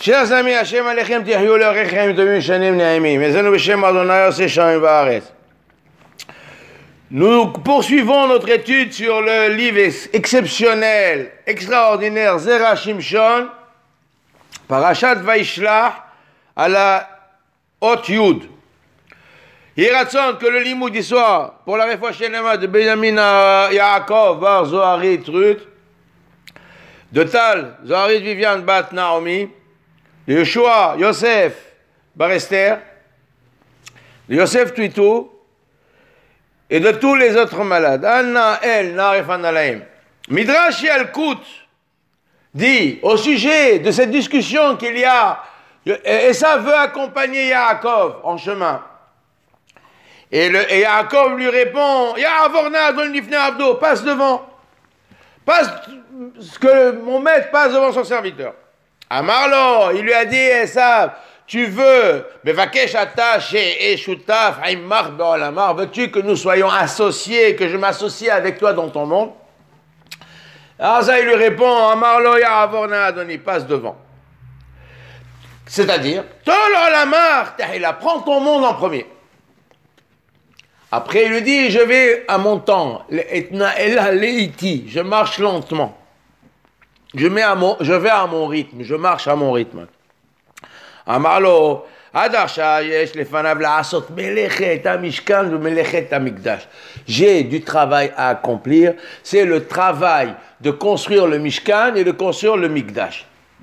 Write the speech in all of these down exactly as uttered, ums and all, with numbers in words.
chers amis, Hashem Alechem Tihyou L'Orechem Tovim Shanim Naimim, Ezenu B'Shem Adonai Oseh Shamayim Va'aretz. Nous poursuivons notre étude sur le livre exceptionnel, extraordinaire, Zera Shimshon, Parashat Vaishlach, à la Hot Yud. Hiratson, que le limoud y soit pour la réfoua shenema de Benjamin Yaakov, Bar Zoharit Ruth, de Tal, Zoharit Viviane Bat Naomi, de Yeshua Yosef Bar Esther, de Yosef Twitou, et de tous les autres malades. Anna El Narefan Alaim. Midrash Yalkut dit au sujet de cette discussion qu'il y a, et ça veut accompagner Yaakov en chemin. Et, le, et Yaakov lui répond, Ya'avorna Adon Lifnei Abdo, passe devant. Passe, ce que mon maître passe devant son serviteur. Amarlo, il lui a dit, Esav, tu veux, mais Vakesh Atash et Shutaf, Aimar Be'olamar, veux-tu que nous soyons associés, que je m'associe avec toi dans ton monde? Alors ça, il lui répond, Amarlo Ya'avorna Adon, il passe devant. C'est-à-dire, Tol Olamar, Tahila, prends ton monde en premier. Après, il lui dit, je vais à mon temps, je marche lentement. Je, mets à mon, je vais à mon rythme, je marche à mon rythme. Amarlo, j'ai du travail à accomplir, c'est le travail de construire le Mishkan et de construire le Mikdash.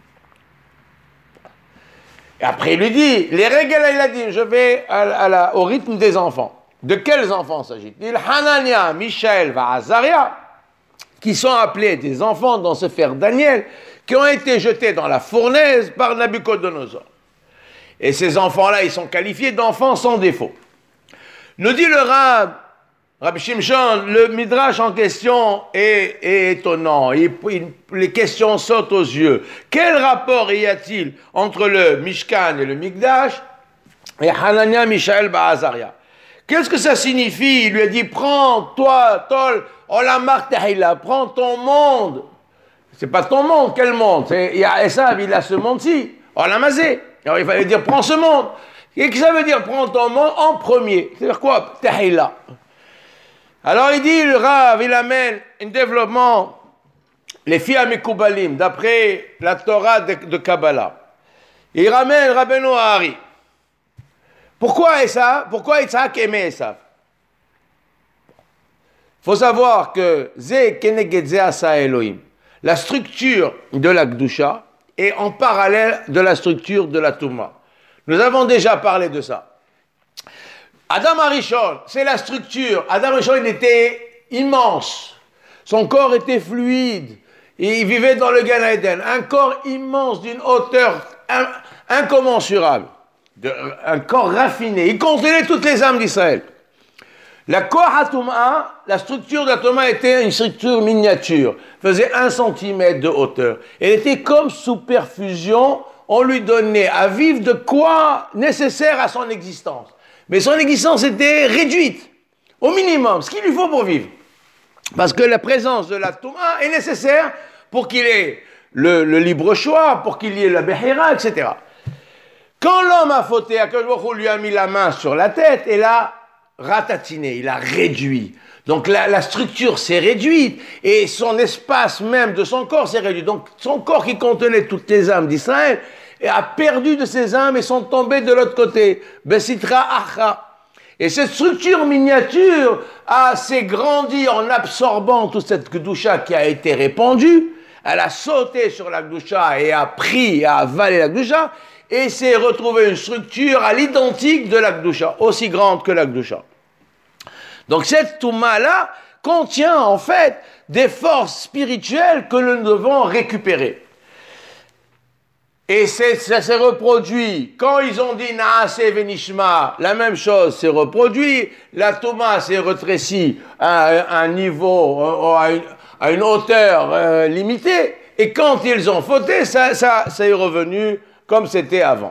Et après, il lui dit, les règles, il a dit, je vais à, à la, au rythme des enfants. De quels enfants s'agit-il? Hanania, Michaël, Azaria, qui sont appelés des enfants dans ce Sefer Daniel, qui ont été jetés dans la fournaise par Nabucodonosor. Et ces enfants-là, ils sont qualifiés d'enfants sans défaut. Nous dit le Rab, Rabbi Shimshon, le Midrash en question est, est étonnant. Il, il, les questions sautent aux yeux. Quel rapport y a-t-il entre le Mishkan et le Mikdash et Hanania, Michaël, Azaria? Qu'est-ce que ça signifie? Il lui a dit, prends, toi, Tol, Olamar Tahila, prends ton monde. C'est pas ton monde, quel monde? Il y a Esav, il a ce monde-ci, Olamazé. Alors il fallait dire, prends ce monde. Et que ça veut dire, prends ton monde en premier. C'est-à-dire quoi? Tahila. Alors il dit, le Rav, il amène un développement, les filles à Mekoubalim, d'après la Torah de, de Kabbalah. Il ramène Rabbeinu Hari. Pourquoi Esav? Pourquoi Yitzhak aimait Esav? Il faut savoir que Ze Keneged Ze Asa Elohim, la structure de la Gdusha est en parallèle de la structure de la Touma. Nous avons déjà parlé de ça. Adam Arishon, c'est la structure. Adam Arishon, il était immense. Son corps était fluide. Et il vivait dans le Gan Eden. Un corps immense d'une hauteur incommensurable. De, un corps raffiné. Il contenait toutes les âmes d'Israël. La Koach HaTum'a, la structure de la Touma était une structure miniature, faisait un centimètre de hauteur. Elle était comme sous perfusion, on lui donnait à vivre de quoi nécessaire à son existence. Mais son existence était réduite, au minimum, ce qu'il lui faut pour vivre. Parce que la présence de la Touma est nécessaire pour qu'il ait le, le libre choix, pour qu'il y ait la Behira, et cetera. Quand l'homme a fauté, Akadosh Baruch Hu lui a mis la main sur la tête et l'a ratatiné, il a réduit. Donc la, la structure s'est réduite et son espace même de son corps s'est réduit. Donc son corps qui contenait toutes les âmes d'Israël a perdu de ses âmes et sont tombées de l'autre côté. Besitra Acha. Et cette structure miniature a s'est grandie en absorbant toute cette Gdusha qui a été répandue. Elle a sauté sur la Gdusha et a pris, a avalé la Gdusha. Et s'est retrouvé une structure à l'identique de la Gdusha, aussi grande que la Gdusha. Donc cette Touma-là contient en fait des forces spirituelles que nous devons récupérer. Et c'est, ça s'est reproduit. Quand ils ont dit Naase Venishma, la même chose s'est reproduit. La Touma s'est rétrécie à un niveau, à une, à une hauteur euh, limitée. Et quand ils ont fauté, ça, ça, ça est revenu comme c'était avant.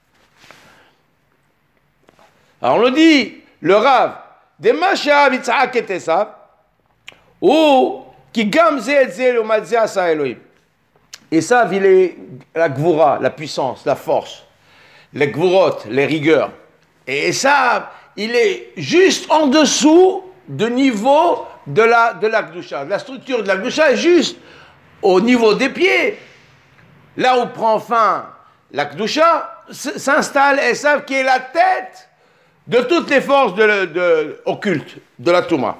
Alors on nous dit, le Rav, de Mashav Yitzhak et Esav, ou qui gamze et zel ou matzia sa Elohim. Esav, il est la gvura, la puissance, la force, les gvurot, les rigueurs. Et Esav, il est juste en dessous du niveau de la, de la Gdusha. La structure de la Gdusha est juste au niveau des pieds. Là où prend fin la Gdusha, s'installe Esav qui est la tête de toutes les forces de, de, occultes de la Touma.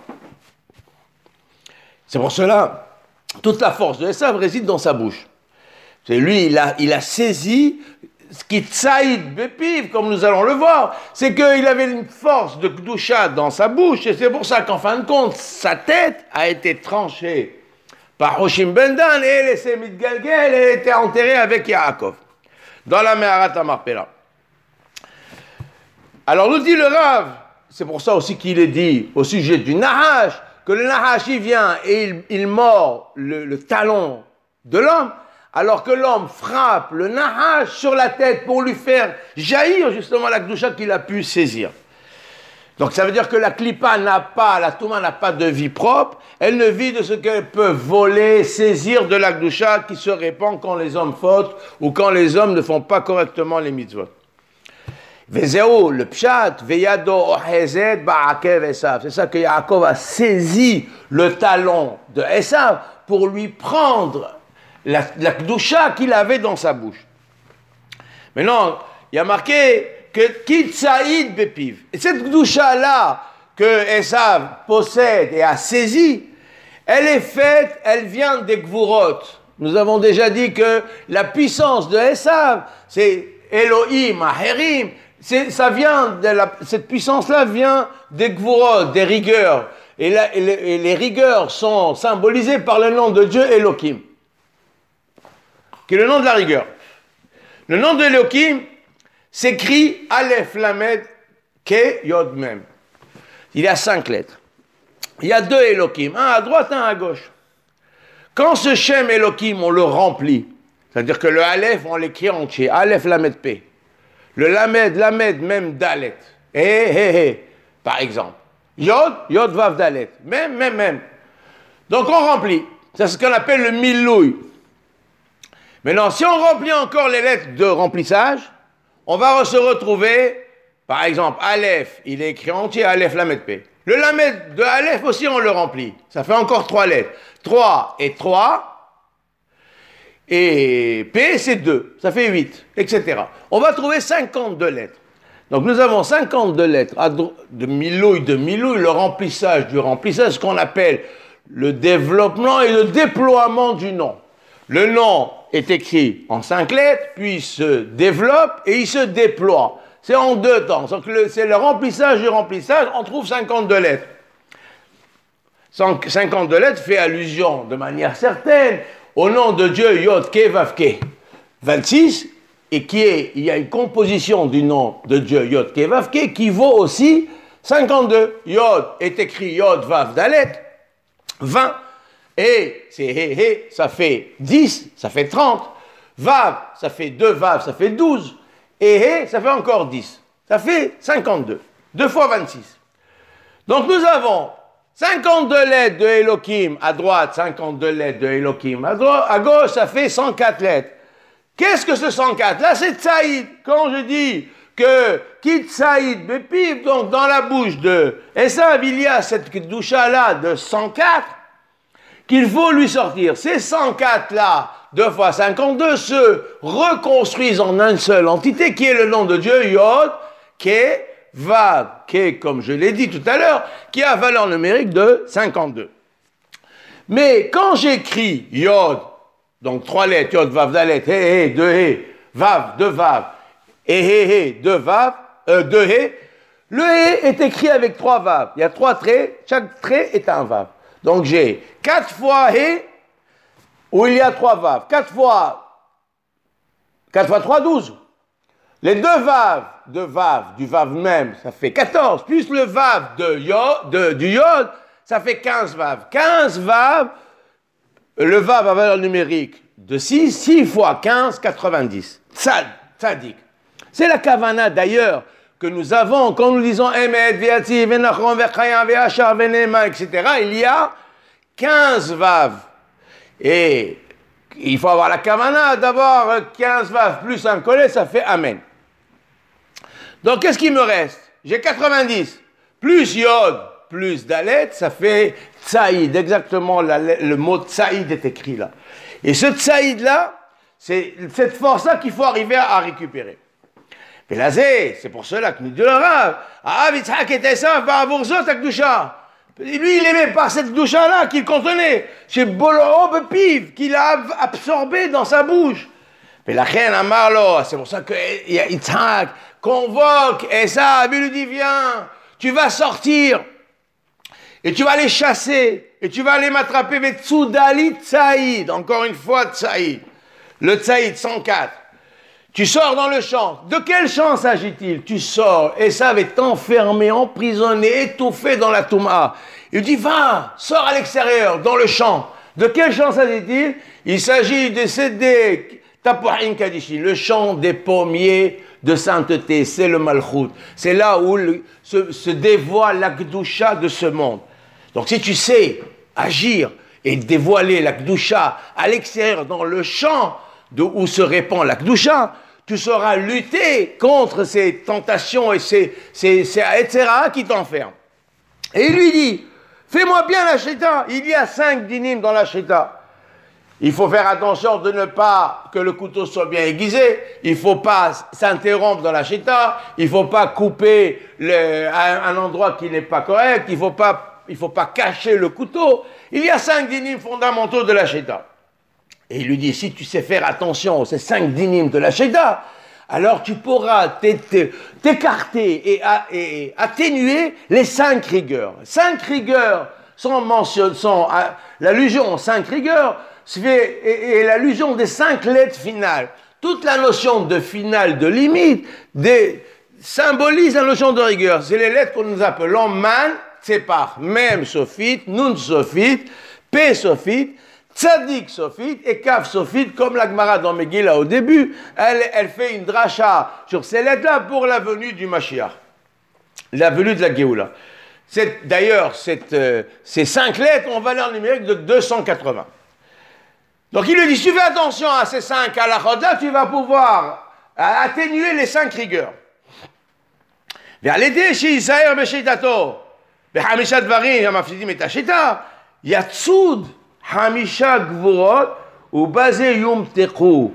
C'est pour cela, toute la force de Esav réside dans sa bouche. C'est lui, il a, il a saisi ce qui tsaïd bepiv, comme nous allons le voir, c'est qu'il avait une force de Gdusha dans sa bouche, et c'est pour ça qu'en fin de compte, sa tête a été tranchée par Hoshim ben Dan, et elle s'est mitgalgel, elle était enterrée avec Yaakov, dans la Meharat HaMarpela. Alors nous dit le Rav, c'est pour ça aussi qu'il est dit au sujet du Nahash, que le Nahash il vient et il, il mord le, le talon de l'homme, alors que l'homme frappe le Nahash sur la tête pour lui faire jaillir justement la Gdusha qu'il a pu saisir. Donc ça veut dire que la Klippa n'a pas, la Touma n'a pas de vie propre, elle ne vit de ce qu'elle peut voler, saisir de la Gdusha qui se répand quand les hommes fautent ou quand les hommes ne font pas correctement les mitzvot. Vezeu, le pshat, veyado ohezed ba'akev Esav. C'est ça que Yaakov a saisi le talon de Esav pour lui prendre la, la Gdusha qu'il avait dans sa bouche. Maintenant, il y a marqué que Kitsaïd bepiv. Et cette Gdusha-là que Esav possède et a saisie, elle est faite, elle vient des Gvurot. Nous avons déjà dit que la puissance de Esav, c'est Elohim, Aherim. C'est, ça vient de la, cette puissance-là vient des Gvurot, des rigueurs. Et, la, et, les, et les rigueurs sont symbolisées par le nom de Dieu Elohim, qui est le nom de la rigueur. Le nom de Elohim s'écrit Aleph Lamed Ke Yod Mem. Il y a cinq lettres. Il y a deux Elohim, un à droite, un à gauche. Quand ce Shem Elohim, on le remplit, c'est-à-dire que le Aleph, on l'écrit entier, Aleph Lamed P. Le Lamed, Lamed, même Dalet. Eh, eh, eh, par exemple. Yod, Yod, Vav, Dalet. Même, même, même. Donc on remplit. C'est ce qu'on appelle le Milouï. Maintenant, si on remplit encore les lettres de remplissage, on va se retrouver, par exemple, Aleph, il est écrit entier, Aleph, Lamed, P. Le Lamed de Aleph aussi, on le remplit. Ça fait encore trois lettres. trois et trois. Et P, c'est deux, ça fait huit, et cetera. On va trouver cinquante-deux lettres. Donc nous avons cinquante-deux lettres de Milouï, de Milouï, le remplissage du remplissage, ce qu'on appelle le développement et le déploiement du nom. Le nom est écrit en cinq lettres, puis il se développe et il se déploie. C'est en deux temps. Donc le, c'est le remplissage du remplissage, on trouve cinquante-deux lettres. cinquante-deux lettres fait allusion de manière certaine au nom de Dieu Yod Ke Vav Ke. vingt-six, et qui est, il y a une composition du nom de Dieu Yod Ke Vav Ke qui vaut aussi cinquante-deux. Yod est écrit Yod Vav Dalet, vingt, et c'est He He, ça fait dix, ça fait trente, Vav, ça fait deux Vav, ça fait douze, et He, ça fait encore dix, ça fait cinquante-deux, deux fois vingt-six. Donc nous avons cinquante-deux lettres de Elohim à droite, cinquante-deux lettres de Elohim à, droite, à gauche, ça fait cent quatre lettres. Qu'est-ce que ce cent quatre? Là, c'est Tsaïd. Quand je dis que Kit Tsaïd Bepiv, donc dans la bouche de Esav, il y a cette Gdusha-là de cent quatre qu'il faut lui sortir. Ces cent quatre-là, deux fois cinquante-deux, se reconstruisent en une seule entité qui est le nom de Dieu, Yod, Ke, Vav, Ke, comme je l'ai dit tout à l'heure, qui a valeur numérique de cinquante-deux. Mais quand j'écris Yod, donc trois lettres, Yod, Vav, Dalet, He, He, deux He, Vav, deux Vav, et He, He, deux Vav, euh, deux He, le He est écrit avec trois Vav. Il y a trois traits, chaque trait est un Vav. Donc j'ai quatre fois He, où il y a trois Vav. quatre fois, quatre fois trois, douze. Les deux Vav, de Vav, du Vav même, ça fait quatorze, plus le Vav de Yod, de, du Yod, ça fait quinze Vav. quinze Vav, le Vav à valeur numérique de six, six fois quinze, quatre-vingt-dix. Tzad, tzadik. C'est la kavana d'ailleurs que nous avons quand nous disons Emet, Viati, Venachon, Vechayam, Veachar, Venema, et cetera. Il y a quinze Vav. Et il faut avoir la kavana d'avoir quinze vav plus un collet, ça fait amen. Donc, qu'est-ce qui me reste? J'ai quatre-vingt-dix. Plus yod, plus dalet, ça fait tsaïd. Exactement, la, le mot tsaïd est écrit là. Et ce tsaïd-là, c'est cette force-là qu'il faut arriver à, à récupérer. Et là, c'est pour cela que nous disons le Rav, ah, Yitzhak et Esav, va avoir zot akdusha. Lui, il aimait par cette doucha-là qu'il contenait. C'est Bolo'ob Piv, qu'il a absorbé dans sa bouche. Mais la reine Amarlo, c'est pour ça que Yitzhak convoque Esav, il lui dit, viens, tu vas sortir, et tu vas les chasser, et tu vas aller m'attraper, mais Tsoudali Tsaïd, encore une fois Tsaïd, le Tsaïd cent quatre. Tu sors dans le champ. De quel champ s'agit-il? Tu sors. Esav est enfermé, emprisonné, étouffé dans la Touma. Il dit, va, sors à l'extérieur, dans le champ. De quel champ s'agit-il? Il s'agit de Sédé Tapuhin Kadishin, le champ des pommiers de sainteté. C'est le Malchut. C'est là où le, se, se dévoile la Kedusha de ce monde. Donc si tu sais agir et dévoiler la Kedusha à l'extérieur, dans le champ de où se répand la Kedusha, tu sauras lutter contre ces tentations et ces, ces, ces et cetera qui t'enferment. Et il lui dit, fais-moi bien la Shéta. Il y a cinq dinim dans la Shéta. Il faut faire attention de ne pas que le couteau soit bien aiguisé. Il ne faut pas s'interrompre dans la Shéta. Il ne faut pas couper le, un, un endroit qui n'est pas correct. Il ne faut pas, il faut pas cacher le couteau. Il y a cinq dinim fondamentaux de la Shéta. Et il lui dit, si tu sais faire attention aux ces cinq dynimes de la Shéda, alors tu pourras t'écarter et, et atténuer les cinq rigueurs. Cinq rigueurs sont mentionnées, sont l'allusion aux cinq rigueurs et, et l'allusion des cinq lettres finales. Toute la notion de finale, de limite, des, symbolise la notion de rigueur. C'est les lettres que nous appelons man, tsepar, mem sophite, nun sophite, p sophite, Tzadik Sophite et Kaf Sophite, comme la Gemara dans Megillah au début, elle, elle fait une dracha sur ces lettres-là pour la venue du Mashiach, la venue de la Géoula. D'ailleurs, euh, ces cinq lettres ont valeur numérique de deux cent quatre-vingts. Donc il lui dit, si tu fais attention à ces cinq halachot-là, tu vas pouvoir atténuer les cinq rigueurs. Ve'alidei sheyisaher b'shitato, b'chamisha dvarim hamafsidim et hashita, yatsud Hamisha Gvurot ou Bazé Yom Tekou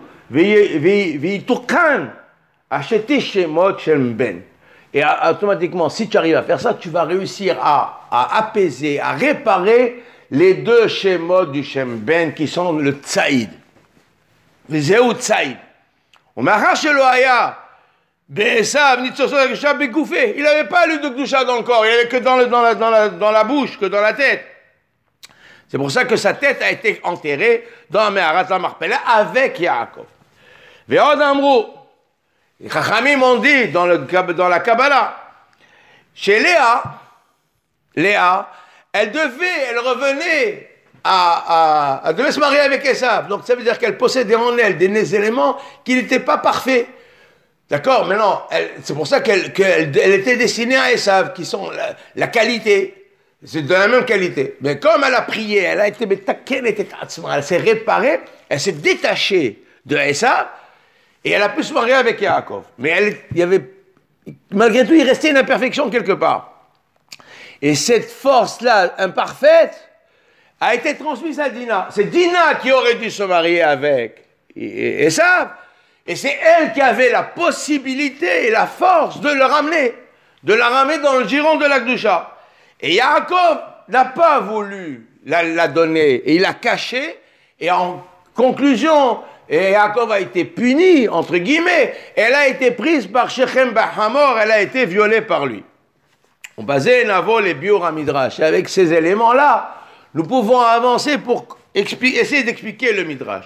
Vitukan Acheté Shemot Shem Ben. Et automatiquement, si tu arrives à faire ça, tu vas réussir à, à apaiser, à réparer les deux Shemot du Shem Ben qui sont le Tsaïd. Vizéou Tsaïd. On m'a arraché le Haya. Be'esav Nitzoso Gdusha Begoufé. Il n'avait pas lu de Gdusha dans le corps, il n'avait que dans, le, dans, la, dans, la, dans la bouche, que dans la tête. C'est pour ça que sa tête a été enterrée dans Meharat HaMachpelah avec Yaakov. Ve'od amrou, les Chachamim ont dit dans, le, dans la Kabbalah, chez Léa, Léa, elle devait, elle revenait à, à, elle devait se marier avec Esav. Donc ça veut dire qu'elle possédait en elle des éléments qui n'étaient pas parfaits. D'accord? Mais non, c'est pour ça qu'elle, qu'elle elle était destinée à Esav, qui sont la, la qualité. C'est de la même qualité. Mais comme elle a prié, elle a été, elle s'est réparée, elle s'est détachée de Esav, et elle a pu se marier avec Yaakov. Mais elle, il y avait, malgré tout, il restait une imperfection quelque part. Et cette force-là, imparfaite, a été transmise à Dina. C'est Dina qui aurait dû se marier avec Esav, et c'est elle qui avait la possibilité et la force de le ramener, de la ramener dans le giron de la Kedusha. Et Yaakov n'a pas voulu la, la donner, et il l'a cachée, et en conclusion, et Yaakov a été puni, entre guillemets, elle a été prise par Shechem Bahamor, elle a été violée par lui. On basait Navo les Biur Midrash, et avec ces éléments-là, nous pouvons avancer pour essayer d'expliquer le Midrash.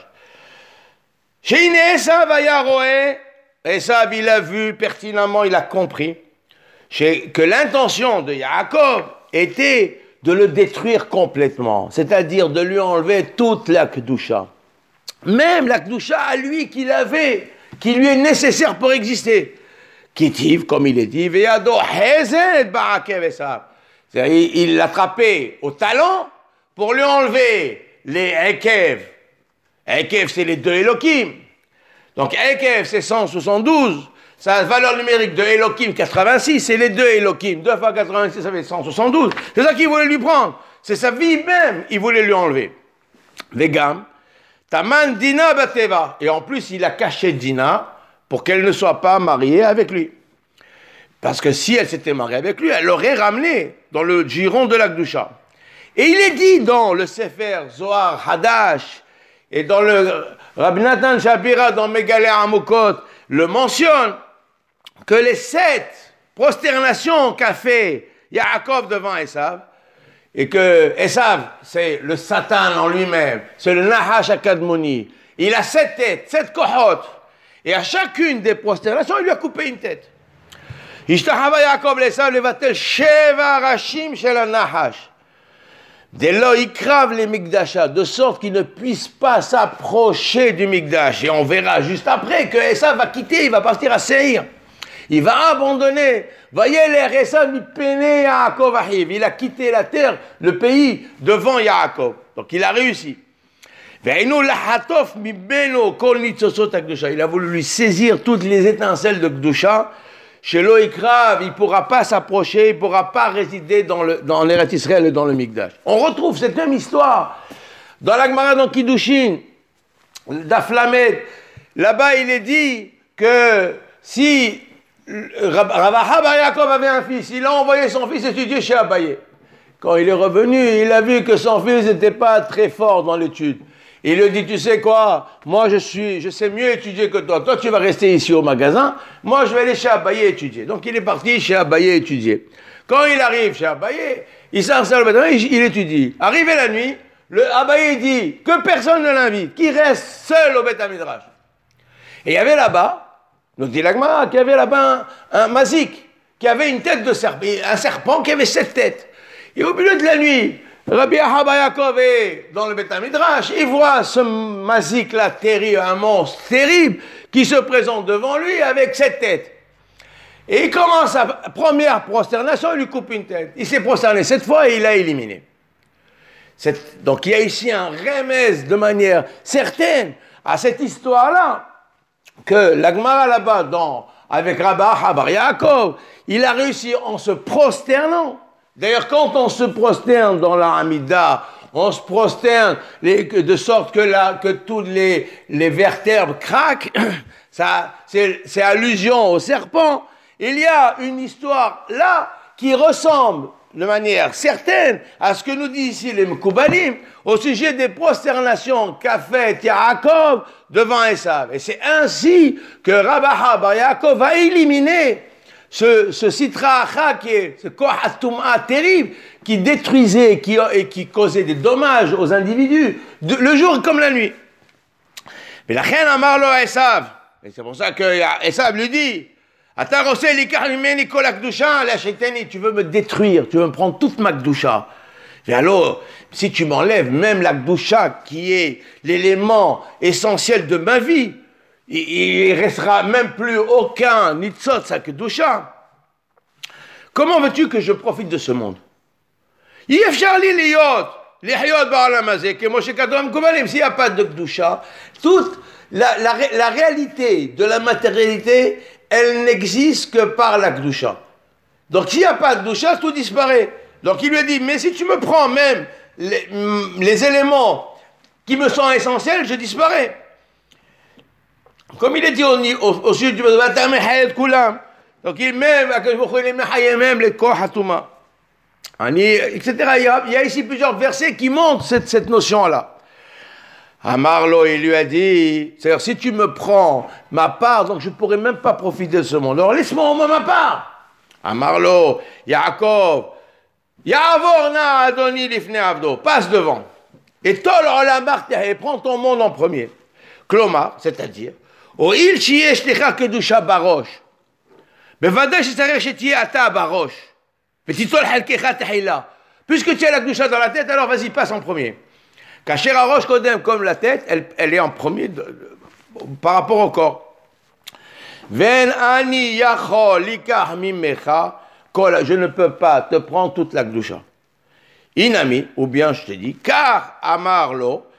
Chez Esav Ayaroé, Esav il a vu pertinemment, il a compris, que l'intention de Yaakov était de le détruire complètement, c'est-à-dire de lui enlever toute la Kedusha. Même la Kedusha à lui qu'il avait, qui lui est nécessaire pour exister. Kitiv, comme il est dit, Ve'yado Hezed Ba'akev Esav. Il l'attrapait au talon pour lui enlever les Ekev, Ekev, c'est les deux Elohim. Donc Ekev, c'est cent soixante-douze. Sa valeur numérique de Elohim, quatre-vingt-six, c'est les deux Elohim. deux fois quatre-vingt-six, ça fait cent soixante-douze. C'est ça qu'il voulait lui prendre. C'est sa vie même, il voulait lui enlever. Vegam, Taman Dina Bateva. Et en plus, il a caché Dina pour qu'elle ne soit pas mariée avec lui. Parce que si elle s'était mariée avec lui, elle l'aurait ramené dans le giron de la Gdusha. Et il est dit dans le Sefer Zohar Hadash et dans le Rabbi Nathan Shapira dans Megaleh Amokot le mentionne que les sept prosternations qu'a fait Yaakov devant Esav, et que Esav, c'est le Satan en lui-même, c'est le Nahash Akadmoni, il a sept têtes, sept kohot, et à chacune des prosternations, il lui a coupé une tête. Ishtahava Yaakov l'Esav levatel sheva rashim shel Nahash. Dès là, il crave les Mikdasha, de sorte qu'ils ne puissent pas s'approcher du Mikdash. Et on verra juste après que Esav va quitter, il va partir à Seir. Il va abandonner. Voyez les Esav, il peinait Yaakov Ahiv. Il a quitté la terre, le pays, devant Yaakov. Donc il a réussi. Il a voulu lui saisir toutes les étincelles de Gdusha. Chez l'Oikrav, il ne pourra pas s'approcher, il ne pourra pas résider dans, le, dans l'Eretz Israël et dans le Mikdash. On retrouve cette même histoire dans la Gemara, dans Kiddushin, d'Aflamet. Là-bas, il est dit que si Rav Bar Yaakov avait un fils, il a envoyé son fils étudier chez Abaye. Quand il est revenu, il a vu que son fils n'était pas très fort dans l'étude. Il lui dit, tu sais quoi, moi je suis, je sais mieux étudier que toi. Toi, tu vas rester ici au magasin. Moi, je vais aller chez Abaye étudier. Donc, il est parti chez Abaye étudier. Quand il arrive chez Abaye, il s'installe au bâtiment, il, il étudie. Arrivé la nuit, le Abaye dit que personne ne l'invite, qu'il reste seul au Beth Midrash. Et il y avait là-bas, nous dit l'Agmara, qu'il y avait là-bas un, un mazik, qui avait une tête de serpent, un serpent qui avait sept têtes. Et au milieu de la nuit, Rabbi Bar Yaakov est dans le Beth Midrash, il voit ce mazik-là terrible, un monstre terrible, qui se présente devant lui avec sept têtes. Et il commence sa première prosternation, il lui coupe une tête. Il s'est prosterné sept fois et il l'a éliminé. Cette, donc il y a ici un remède de manière certaine à cette histoire-là, que l'Agmara là-bas, dans, avec Rabbi Bar Yaakov, il a réussi en se prosternant. D'ailleurs, quand on se prosterne dans la Hamida, on se prosterne les, de sorte que, la, que toutes les, les vertèbres craquent, ça, c'est, c'est allusion au serpent. Il y a une histoire là qui ressemble de manière certaine à ce que nous dit ici les Mekoubalim au sujet des prosternations qu'a fait Yaakov devant Esav. Et c'est ainsi que Rabbi Bar Yaakov a éliminé ce, ce Sitra Acha, qui est ce Kohatuma terrible, qui détruisait qui, et qui causait des dommages aux individus, de, le jour comme la nuit. Mais la reine Amarlo à Esav, et c'est pour ça que Esav lui dit, tu veux me détruire, tu veux me prendre toute ma Gdusha. Et alors, si tu m'enlèves même la Gdusha, qui est l'élément essentiel de ma vie, il ne restera même plus aucun nitzot sa Kedusha. Comment veux-tu que je profite de ce monde? S'il n'y a pas de Kedusha, toute la, la, la réalité de la matérialité, elle n'existe que par la Kedusha. Donc s'il n'y a pas de Kedusha, tout disparaît. Donc il lui a dit, mais si tu me prends même les, les éléments qui me sont essentiels, je disparais. Comme il est dit au, au, au sujet du Koulam, donc il même, même les Kohatuma, et cetera. Il y, a, il y a ici plusieurs versets qui montrent cette, cette notion-là. Amarlo, il lui a dit, c'est-à-dire si tu me prends ma part, donc je ne pourrai même pas profiter de ce monde. Alors laisse-moi au moins ma part. Amarlo, Yaakov, Yavorna Adoni Lifne Avdo, passe devant. Et Tol Olamar, et prends ton monde en premier. Kloma, c'est-à-dire, O il chiesh lecha kedusha barosh. Bevadai shetzarech shetie ata barosh. Vetitol halkecha tehila. Puisque tu as la kedusha dans la tête, alors vas-y, passe en premier. Kacher arosh kodem, comme la tête, elle, elle est en premier de, de, par rapport au corps. Ven ani yachol likach mimecha. Je ne peux pas te prendre toute la kedusha. Inami, ou bien je te dis, car amarlo,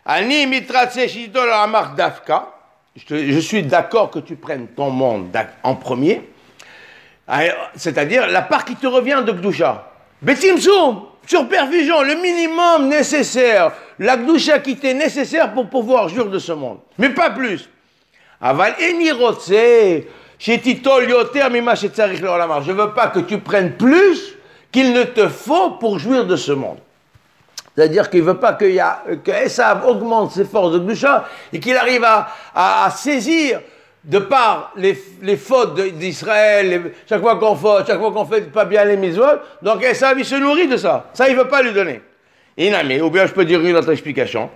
Ani mitratse shitol amar dafka. Je suis d'accord que tu prennes ton monde en premier, c'est-à-dire la part qui te revient de Gdusha. Betimsum, sur perfusion, le minimum nécessaire, la Gdusha qui t'est nécessaire pour pouvoir jouir de ce monde, mais pas plus. Aval eni rotse shetitol yoter mima shetzarich leolamar. Je veux pas que tu prennes plus qu'il ne te faut pour jouir de ce monde. C'est-à-dire qu'il ne veut pas que, que Esav augmente ses forces de Gdusha et qu'il arrive à, à, à saisir, de par les, les fautes d'Israël, les, chaque fois qu'on faute, chaque fois qu'on fait pas bien les mitzvot, donc Esav il se nourrit de ça. Ça il ne veut pas lui donner. Inami, ou bien je peux dire une autre explication.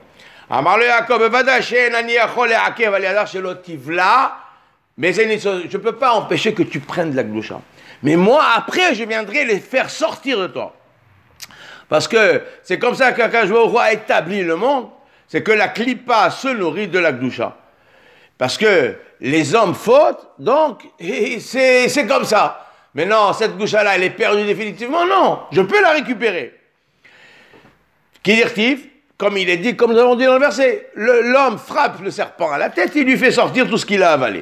Mais je ne peux pas empêcher que tu prennes de la Gdusha. Mais moi après je viendrai les faire sortir de toi. Parce que c'est comme ça qu'Akadosh Baruch Hu a établi le monde, c'est que la Klippa se nourrit de la Gdusha. Parce que les hommes fautent, donc c'est, c'est comme ça. Mais non, cette Gdusha-là, elle est perdue définitivement. Non, je peux la récupérer. Kidirtif, comme il est dit, comme nous avons dit dans le verset, le, l'homme frappe le serpent à la tête, il lui fait sortir tout ce qu'il a avalé.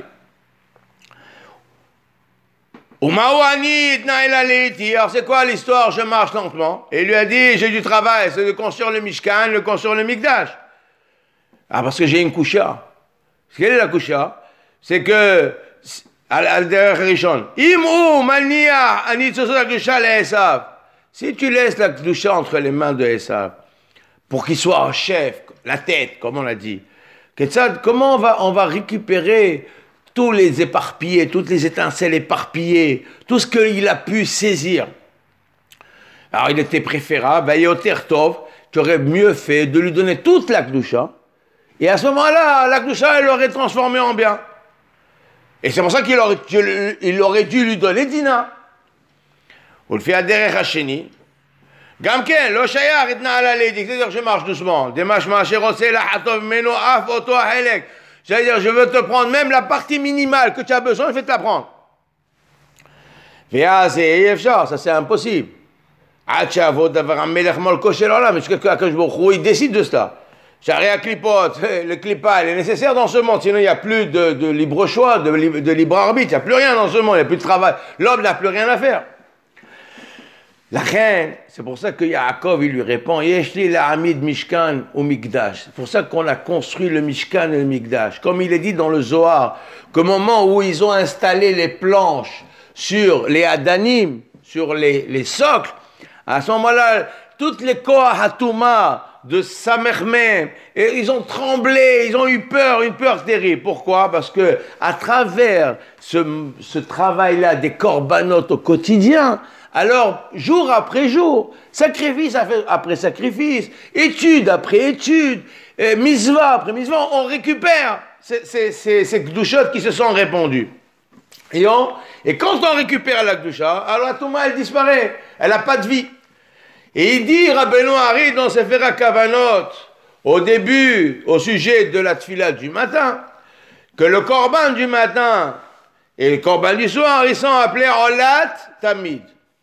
Alors c'est quoi l'histoire? Je marche lentement. Et il lui a dit, j'ai du travail, c'est de construire le Mishkan, de construire le Mikdash. Ah, parce que j'ai une kusha. Quelle est la kusha? C'est que, al-derech rishon, imou mania ani tzotzot la kusha le Esav. Si tu laisses la kusha entre les mains de Esav, pour qu'il soit un chef, la tête, comme on l'a dit, comment on va, on va récupérer tous les éparpillés, toutes les étincelles éparpillées, tout ce qu'il a pu saisir. Alors il était préférable, Yoter Tov, tu aurais mieux fait de lui donner toute la Gdusha, et à ce moment-là, la Gdusha, elle l'aurait transformée en bien. Et c'est pour ça qu'il aurait, il aurait dû lui donner Dina. Ou le fait à Derech Hasheni. Gamken, lo shayar itna ala leidik, c'est-à-dire je marche doucement. Demash ma'asherose la hatov meno af oto ahelek. C'est-à-dire, je veux te prendre même la partie minimale que tu as besoin, je vais te la prendre. Ça, c'est impossible. Mais il décide de cela. Le clipa, il est nécessaire dans ce monde, sinon il n'y a plus de, de libre choix, de, de libre arbitre, il n'y a plus rien dans ce monde, il n'y a plus de travail. L'homme n'a plus rien à faire. La reine, c'est pour ça que Yaakov, il lui répond, Yeshli la Hamid Mishkan ou Mikdash. C'est pour ça qu'on a construit le Mishkan et le Mikdash. Comme il est dit dans le Zohar, qu'au moment où ils ont installé les planches sur les Adanim, sur les, les socles, à ce moment-là, toutes les Koah Hatouma de Samermem, et ils ont tremblé, ils ont eu peur, une peur terrible. Pourquoi? Parce que à travers ce, ce travail-là des corbanotes au quotidien, alors, jour après jour, sacrifice après sacrifice, étude après étude, euh, misva après misva, on récupère ces, ces, ces, ces gdushot qui se sont répandues. Et, on, et quand on récupère la gdusha, alors la touma, elle disparaît, elle n'a pas de vie. Et il dit, Rabbeinu Hari, dans Sefer HaKavanot, au début, au sujet de la tfila du matin, que le korban du matin et le korban du soir, ils sont appelés Olat Tamid.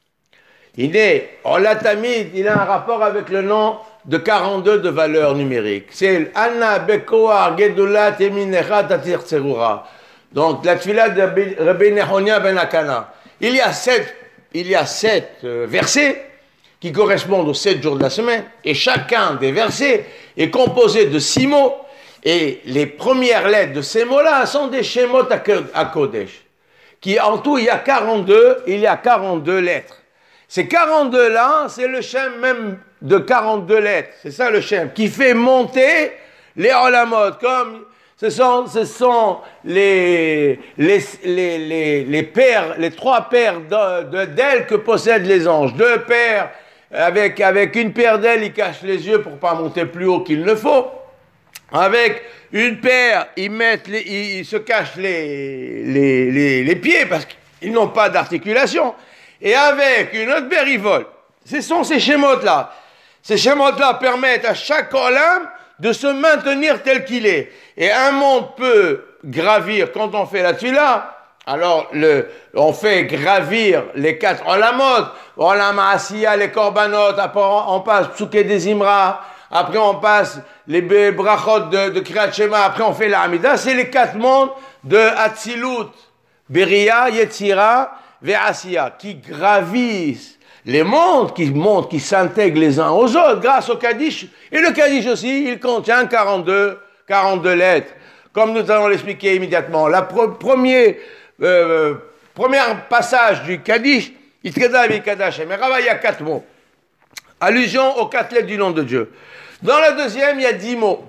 Il est, Olat Tamid, il a un rapport avec le nom de quarante-deux de valeur numérique. C'est Anna Bekoar Gedulat Eminecha Tatir Tserura. Donc, la tfila de Rabbi Nehonia ben Akana. Il y a sept, il y a sept euh, versets qui correspondent aux sept jours de la semaine, et chacun des versets est composé de six mots, et les premières lettres de ces mots-là sont des Shemot à Kodesh. Qui, en tout, il y a quarante-deux, il y a quarante-deux lettres. Ces quarante-deux-là, c'est le Shem même de quarante-deux lettres. C'est ça le Shem, qui fait monter les Olamot. Comme ce sont, ce sont les, les, les, les, les paires, les trois paires de, de, d'ailes que possèdent les anges. Deux paires, avec, avec une paire d'ailes, ils cachent les yeux pour ne pas monter plus haut qu'il ne faut. Avec une paire, ils, mettent les, ils, ils se cachent les, les, les, les pieds parce qu'ils n'ont pas d'articulation. Et avec une autre paire, ils volent. Ce sont ces schémotes-là. Ces schémotes-là permettent à chaque olam de se maintenir tel qu'il est. Et un monde peut gravir, quand on fait la tfila, alors le, on fait gravir les quatre olamot, olam asiya, les korbanot, après on passe psuké des imra, après on passe les brachot de, de Kriyat Shema, après on fait la Hamida. C'est les quatre mondes de Atzilut, Beria, Yetzira, Ve'asiya, qui gravissent les mondes, qui montent, qui s'intègrent les uns aux autres grâce au Kaddish. Et le Kaddish aussi, il contient quarante-deux, quarante-deux lettres. Comme nous allons l'expliquer immédiatement. Le pre- premier, euh, premier passage du Kaddish, Itkeda Vikadash, mais il y a quatre mots. Allusion aux quatre lettres du nom de Dieu. Dans le deuxième, il y a dix mots.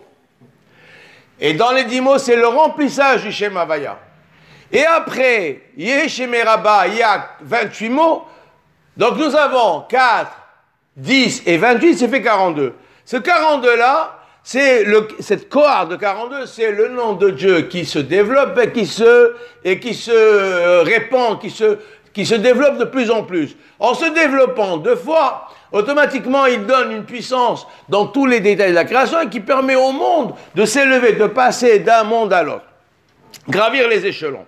Et dans les dix mots, c'est le remplissage du Shem Havaya. Et après, Yeshem Rabba, il y a vingt-huit mots. Donc nous avons quatre, dix et vingt-huit, ça fait quarante-deux. Ce quarante-deux-là, c'est le, cette cohorte de quarante-deux, c'est le nom de Dieu qui se développe et qui se, et qui se répand, qui se, qui se développe de plus en plus. En se développant deux fois, automatiquement, il donne une puissance dans tous les détails de la création et qui permet au monde de s'élever, de passer d'un monde à l'autre, gravir les échelons.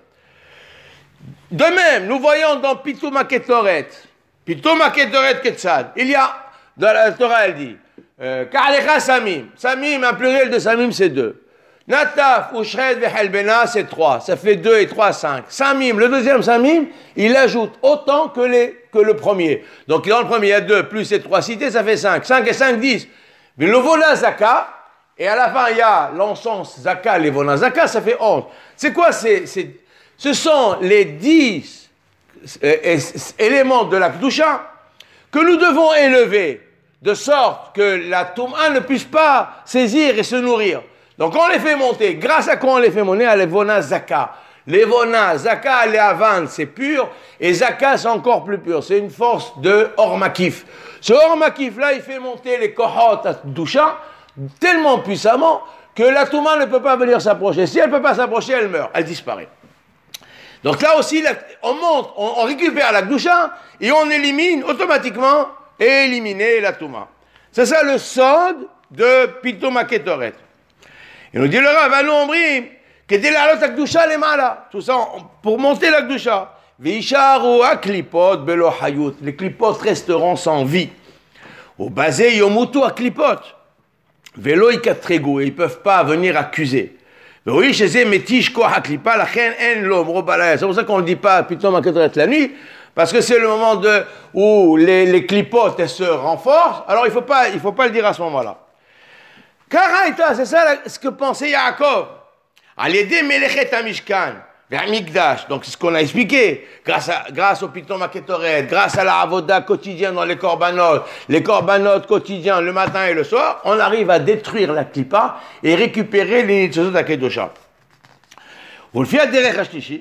De même, nous voyons dans Pitoum HaKetoret, Pitoum HaKetoret Ketzad, il y a, dans la Torah, elle dit, Ka'alecha Samim, Samim, un pluriel de Samim, c'est deux. Nataf, Ushred, Vehelbena, c'est trois. Ça fait deux et trois, cinq. Samim, le deuxième Samim, il ajoute autant que, les, que le premier. Donc dans le premier, il y a deux, plus les trois cités, ça fait cinq. cinq et cinq, dix. Mais le Vona Zaka, et à la fin, il y a l'encens Zaka, les Vona Zaka, ça fait onze. C'est quoi c'est, c'est, ce sont les dix euh, éléments de la Kedusha que nous devons élever de sorte que la Touma ne puisse pas saisir et se nourrir. Donc on les fait monter. Grâce à quoi on les fait monter? À l'Evona Zaka. L'Evona Zaka, les Avan, c'est pur. Et Zaka, c'est encore plus pur. C'est une force de Ormakif. Ce Ormakif-là, il fait monter les Kohot à Dusha tellement puissamment que la Touma ne peut pas venir s'approcher. Si elle ne peut pas s'approcher, elle meurt. Elle disparaît. Donc là aussi, on monte, on, on récupère la Dusha et on élimine automatiquement et éliminer la Touma. C'est ça le sod de Pitoum HaKetoret. Il nous dit le Rav, nous Ombrim, que dès la lot Akdusha les mala, tout ça pour monter la Akdusha. Visharu aklipot belo hayut, les klipot resteront sans vie. Au basé yomutu aklipot, velo ikatregu, ils peuvent pas venir accuser. Oui, chez eux metish ko aklipa la chen en l'homme robalaya. C'est pour ça qu'on ne dit pas Pitoum HaKetoret la nuit, parce que c'est le moment de où les les klipotes elles se renforcent. Alors il faut pas il faut pas le dire à ce moment-là. Karaïta, c'est ça ce que pensait Yaakov. À l'aider Melechet Amishkan, vers Mikdash. Donc c'est ce qu'on a expliqué. Grâce, à, grâce au Pitoum HaKetoret, grâce à la Avoda quotidienne dans les korbanot, les korbanot quotidiens le matin et le soir, on arrive à détruire la Klippa et récupérer les Nitzozot HaKedosha. Vous le faites derech hashlishi.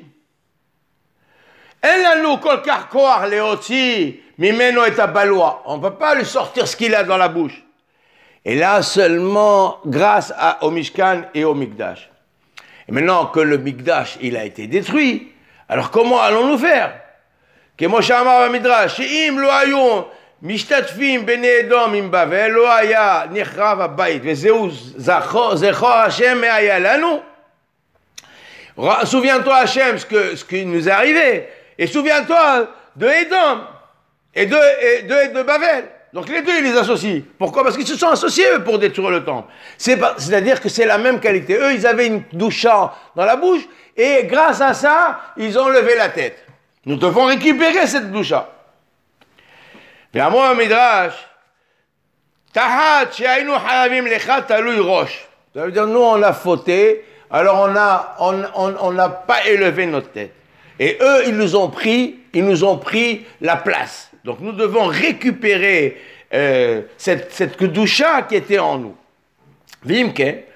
En lanu kol kach koach leotzi mimeno et abaloa. On ne peut pas lui sortir ce qu'il a dans la bouche. Et là seulement grâce à, au Mishkan et au Mikdash. Et maintenant que le Mikdash il a été détruit, alors comment allons-nous faire? Kemo she'amar b'midrash, she'im lo hayu mishtatfim bnei Edom im Bavel, lo haya nichrav habayit, vezeu zechor Hashem me'haya lanu. Souviens-toi Hashem ce, que, ce qui nous est arrivé, et souviens-toi de Edom et de, et de, et de Bavel. Donc les deux, ils les associent. Pourquoi? Parce qu'ils se sont associés, eux, pour détruire le temple. C'est pas, c'est-à-dire que c'est la même qualité. Eux, ils avaient une doucha dans la bouche, et grâce à ça, ils ont levé la tête. Nous devons récupérer cette doucha. Mais à moi, Midrash, Tahat, she'aynu hayavim lecha talui rosh. Ça veut dire, nous, on a fauté, alors on a, on, on, on n'a pas élevé notre tête. Et eux, ils nous ont pris, ils nous ont pris la place. Donc nous devons récupérer euh, cette, cette kedusha qui était en nous. Vimke,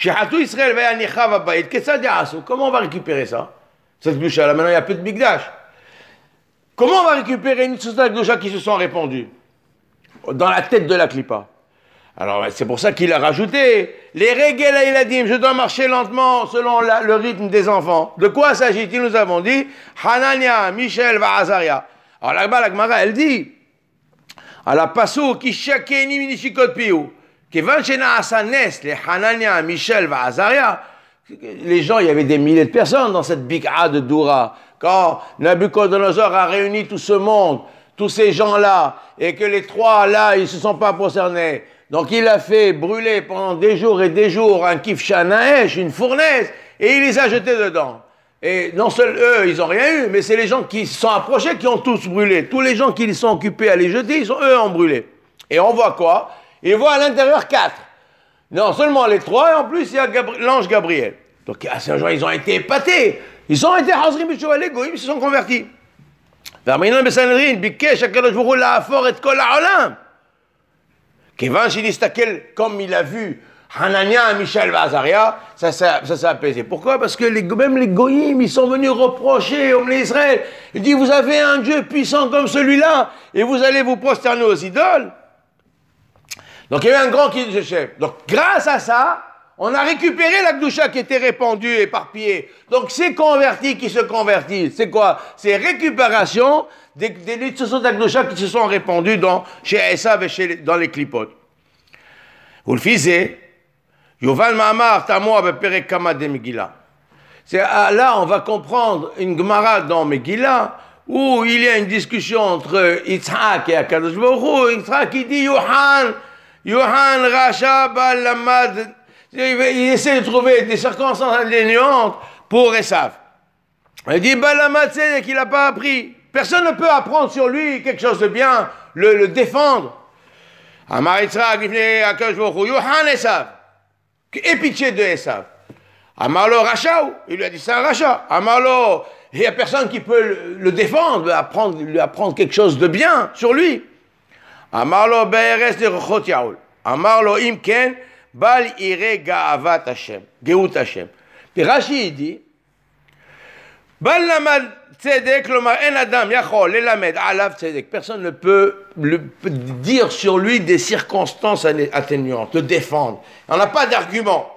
comment on va récupérer ça? Cette kedusha là, maintenant il n'y a plus de Mikdash. Comment on va récupérer une kedusha qui se sont répandues dans la tête de la Klippa? Alors c'est pour ça qu'il a rajouté les régel iladim, je dois marcher lentement selon la, le rythme des enfants. De quoi s'agit-il? Nous avons dit Hanania, Michel, Azaria. Alors là-bas, la Gemara, elle dit, à la passo qui shakeni minishikot piou, qui vanchena asanes, les Hanania, Michel, Azaria, les gens, il y avait des milliers de personnes dans cette bik'a de Doura. Quand Nabucodonosor a réuni tout ce monde, tous ces gens-là, et que les trois là, ils ne se sont pas concernés, Donc il a fait brûler pendant des jours et des jours un kifshan naesh, une fournaise, et il les a jetés dedans. Et non seuls eux, ils n'ont rien eu, mais c'est les gens qui se sont approchés qui ont tous brûlé. Tous les gens qui sont occupés à les jeter, ils sont, eux ont brûlé. Et on voit quoi? Ils voient à l'intérieur quatre. Non seulement les trois, et en plus il y a Gabri- l'ange Gabriel. Donc ces gens, ils ont été épatés. Ils ont été Hazrim B'Shuva Legoïm, ils se sont convertis. והמינון בסנהדרין ביקש הקדוש ברוך הוא להפוך את כל העולם. כיוון שנסתכל comme il a vu Hanania, Michel et Azaria, ça s'est apaisé. Pourquoi? Parce que les, même les goïms, ils sont venus reprocher au Israël. Ils disent, vous avez un Dieu puissant comme celui-là, et vous allez vous prosterner aux idoles. Donc il y a eu un grand qui chef. Donc grâce à ça, on a récupéré la Gdusha qui était répandue, éparpillée. Donc ces convertis qui se convertissent, c'est quoi? C'est récupération des, des Nitzotzot de Gdusha qui se sont répandus dans, chez Esav et chez, dans les clipotes. Vous le fisiez, Yoval Ma'amar Tamoa Beperek Kama de Megillah. C'est là on va comprendre une Gemara dans Megillah où il y a une discussion entre Yitzhak et Akadosh Baruch Hu. Yitzhak il dit Yohan, Yohan Rasha Bal Lamad. Il essaie de trouver des circonstances atténuantes pour Esav. Il dit Bal Lamad c'est qu'il n'a pas appris. Personne ne peut apprendre sur lui quelque chose de bien, le, le défendre. Amar Yitzhak Lifnei Akadosh Baruch Hu Yohan Esav. Aie pitié de Esav. Amarlo Rachaou, il lui a dit c'est un rachat. Amarlo, il n'y a personne qui peut le, le défendre, lui apprendre, lui apprendre quelque chose de bien sur lui. Amarlo Be'eres de Rochot Yaoul. Amarlo Imken, Bal Ire Ga'avat Hashem, Geut Hashem. Puis Rashi dit, Bal Lamad Tzedek, Lomar En Adam, Yachol, Elamed, Alav Tzedek. Personne ne peut, le, peut dire sur lui des circonstances atténuantes, le défendre. On n'a pas d'argument.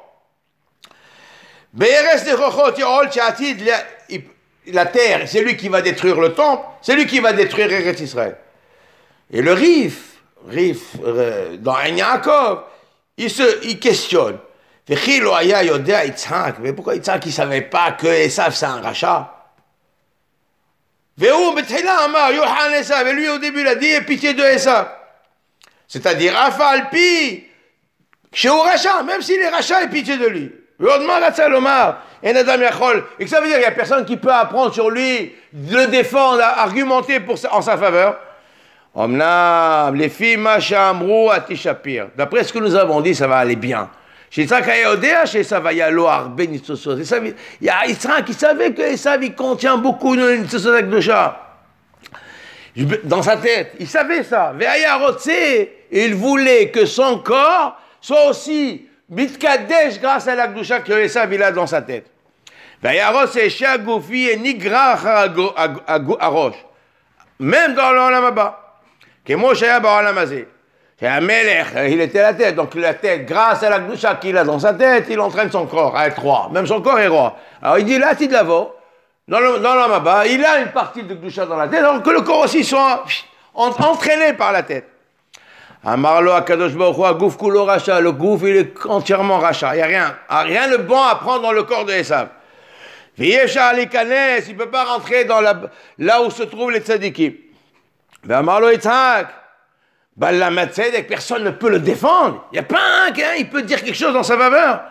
Be'eres de Rochot Yaoul, Tchatid, la terre, c'est lui qui va détruire le temple, c'est lui qui va détruire Eretz Israël. Et le Rif, Rif, euh, dans Un Yaakov, il se il questionne. Mais pourquoi Yitzhak ne savait pas que Esav c'est un rachat? Et lui au début il a dit aie pitié de Esav. C'est-à-dire Afalpi, chez rachat, même s'il est rachat, aie pitié de lui. Et que ça veut dire qu'il n'y a personne qui peut apprendre sur lui, le défendre, argumenter pour, en sa faveur. D'après ce que nous avons dit, ça va aller bien. Chez Yitzhak Hayodea, chez Esav Hayalo Arbe Nitzotzot. Il y a Yitzhak qui savait que Esav il contient beaucoup de Nitzotzot Akdosha. Dans sa tête, il savait ça. Il voulait que son corps soit aussi mitkadesh grâce à l'Akdosha que Esav il a dans sa tête. Même dans l'Olam Haba. Il était la tête, donc la tête, grâce à la Gdusha qu'il a dans sa tête, il entraîne son corps à être roi. Même son corps est roi. Alors il dit là, Tid Lavo, dans l'Amaba, il a une partie de Gdusha dans la tête, alors que le corps aussi soit entraîné par la tête. Amarlo Akadosh Baruch Hu, Gouf Kulo Racha, le Gouf il est entièrement Racha. Il n'y a rien, rien de bon à prendre dans le corps de Esav. V'yesha Alikanes, il ne peut pas rentrer dans la, là où se trouvent les tzadikim. Amarlo Yitzhak. Personne ne peut le défendre. Il n'y a pas un qui il peut dire quelque chose dans sa faveur.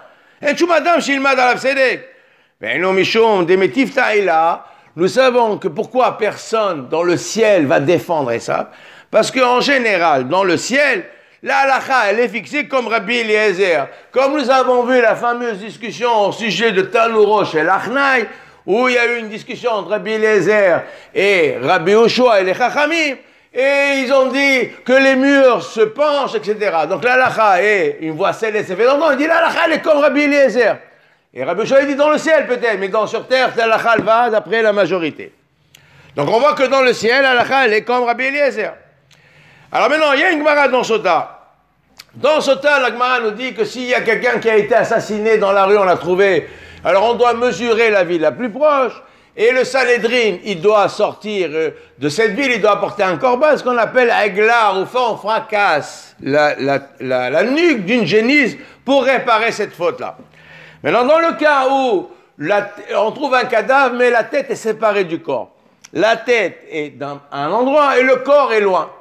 Nous savons que pourquoi personne dans le ciel va défendre Esav. Parce qu'en général, dans le ciel, la halakha, elle est fixée comme Rabbi Eliezer. Comme nous avons vu la fameuse discussion au sujet de Talourosh et l'Achnaï, où il y a eu une discussion entre Rabbi Eliezer et Rabbi Yoshua et les Chachamim. Et ils ont dit que les murs se penchent, et cetera. Donc l'halakha est une voix céleste. Il dit l'halakha elle est comme Rabbi Eliezer. Et Rabbi Yoshua dit dans le ciel peut-être, mais dans, sur terre, l'halakha elle va d'après la majorité. Donc on voit que dans le ciel, l'halakha elle est comme Rabbi Eliezer. Alors maintenant, il y a une Gemara dans Sota. Dans Sota, la Gemara nous dit que s'il y a quelqu'un qui a été assassiné dans la rue, on l'a trouvé, alors on doit mesurer la ville la plus proche. Et le Sanhédrin, il doit sortir de cette ville, il doit apporter un corban, ce qu'on appelle Aiglar, au fond, on fracasse la, la, la, la nuque d'une génisse pour réparer cette faute-là. Maintenant, dans le cas où la, on trouve un cadavre, mais la tête est séparée du corps. La tête est dans un endroit et le corps est loin.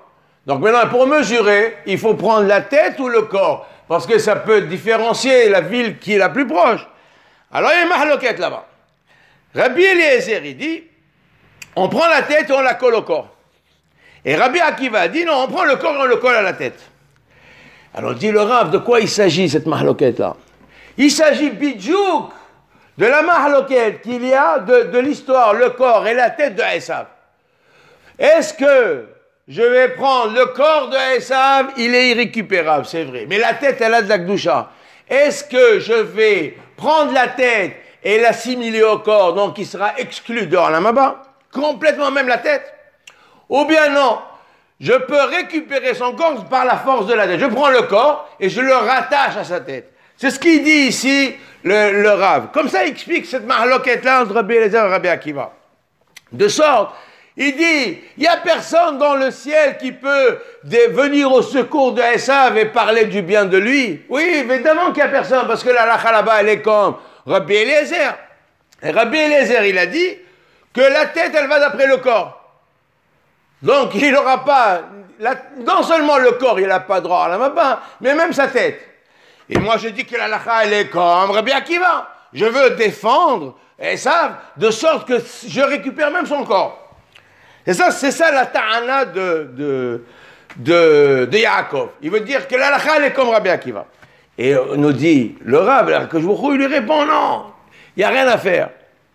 Donc maintenant, pour mesurer, il faut prendre la tête ou le corps, parce que ça peut différencier la ville qui est la plus proche. Alors il y a une mahloket là-bas. Rabbi Eliezer, il dit, on prend la tête et on la colle au corps. Et Rabbi Akiva dit, non, on prend le corps et on le colle à la tête. Alors dit le Rav, de quoi il s'agit cette mahloket-là? Il s'agit bidjouk de la mahloket qu'il y a de, de l'histoire, le corps et la tête de Esav. Est-ce que je vais prendre le corps de Esav, il est irrécupérable, c'est vrai. Mais la tête, elle a de la Gdusha. Est-ce que je vais prendre la tête et l'assimiler au corps, donc il sera exclu de Olam, complètement même la tête? Ou bien non, je peux récupérer son corps par la force de la tête. Je prends le corps et je le rattache à sa tête. C'est ce qu'il dit ici, le, le Rav. Comme ça, il explique cette mahloket-là entre Rabbi Eliezer et Rabbi Akiva. De sorte, il dit, il n'y a personne dans le ciel qui peut venir au secours de Esav et parler du bien de lui. Oui, évidemment qu'il n'y a personne, parce que la halakha là-bas, elle est comme Rabbi Eliezer. Et Rabbi Eliezer, il a dit que la tête, elle va d'après le corps. Donc, il n'aura pas, la, non seulement le corps, il n'a pas droit à la mapa, mais même sa tête. Et moi, je dis que la halakha, elle est comme Rabbi Akiva. Je veux défendre Esav de sorte que je récupère même son corps. Et ça, c'est ça la ta'ana de, de, de, de Yaakov. Il veut dire que la halakha, elle est comme Rabbi Akiva. Et on nous dit, le Rav, que je vous il lui répond, non, il n'y a rien à faire.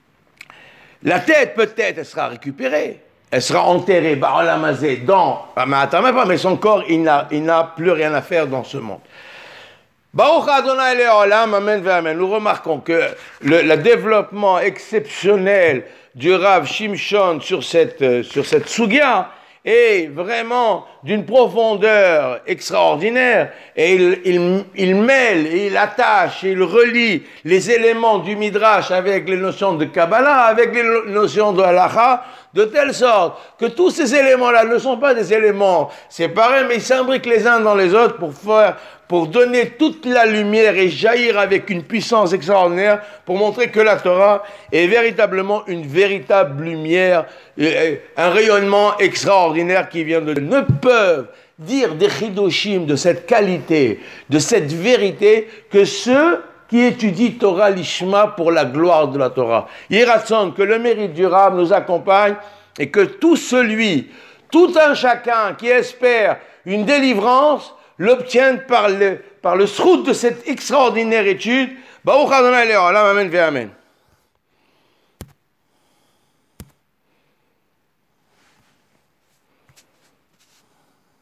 La tête, peut-être, elle sera récupérée. Elle sera enterrée, ba'olamazé, dans, mais son corps, il n'a, il n'a plus rien à faire dans ce monde. Baruch Adonai Le'olam, amen ve'amen. Nous remarquons que le, le développement exceptionnel du Rav Shimshon sur cette, sur cette sugya est vraiment d'une profondeur extraordinaire. Et il, il, il mêle, et il attache, et il relie les éléments du Midrash avec les notions de Kabbalah, avec les notions de Halakha, de telle sorte que tous ces éléments-là ne sont pas des éléments séparés, mais ils s'imbriquent les uns dans les autres pour faire, pour donner toute la lumière et jaillir avec une puissance extraordinaire pour montrer que la Torah est véritablement une véritable lumière, un rayonnement extraordinaire qui vient de... Ne peuvent dire des chidoshim de cette qualité, de cette vérité, que ceux qui étudient Torah Lishma pour la gloire de la Torah. Yiratson, que le mérite du Rav nous accompagne et que tout celui, tout un chacun qui espère une délivrance, l'obtiennent par le, par le srout de cette extraordinaire étude. Baruch Adonai Le'olam, amen ve'amen.